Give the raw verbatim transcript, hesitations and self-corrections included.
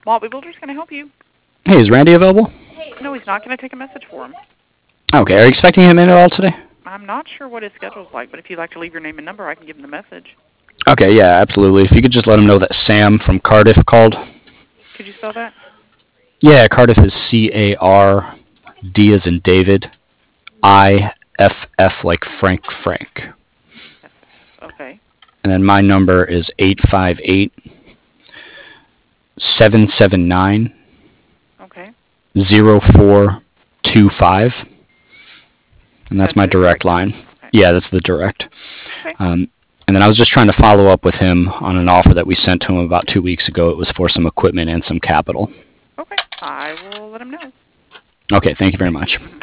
Maltby Builders, can I help you? Hey, is Randy available? No, he's not. Can I take a message for him? Okay, are you expecting him in at all today? I'm not sure what his schedule's like, but if you'd like to leave your name and number, I can give him the message. Okay, yeah, absolutely. If you could just let him know that Sam from Cardiff called. Could you spell that? Yeah, Cardiff is C A R D as in David, I F F like Frank Frank. Okay. And then my number is eight five eight, seven seven nine, Okay. zero four two five. And that's, That's my it? direct line. Okay. Yeah, that's the direct. Okay. Um, and then I was just trying to follow up with him on an offer that we sent to him about two weeks ago. It was for some equipment and some capital. Okay. I will let him know. Okay, thank you very much. Mhm.